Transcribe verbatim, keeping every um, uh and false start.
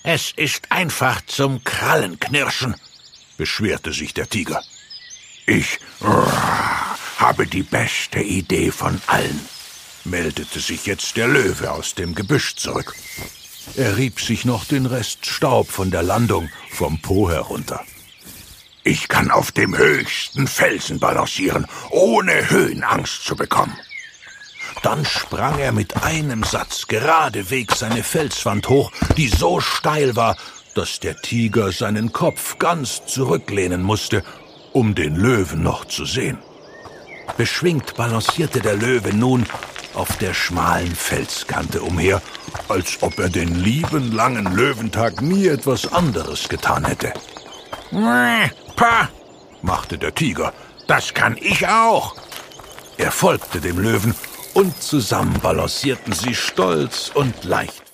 Es ist einfach zum Krallenknirschen, beschwerte sich der Tiger. Ich rrr, habe die beste Idee von allen, meldete sich jetzt der Löwe aus dem Gebüsch zurück. Er rieb sich noch den Rest Staub von der Landung vom Po herunter. Ich kann auf dem höchsten Felsen balancieren, ohne Höhenangst zu bekommen. Dann sprang er mit einem Satz geradewegs eine Felswand hoch, die so steil war, dass der Tiger seinen Kopf ganz zurücklehnen musste, um den Löwen noch zu sehen. Beschwingt balancierte der Löwe nun auf der schmalen Felskante umher, als ob er den lieben langen Löwentag nie etwas anderes getan hätte. »Pah«, machte der Tiger, »das kann ich auch.« Er folgte dem Löwen, und zusammen balancierten sie stolz und leicht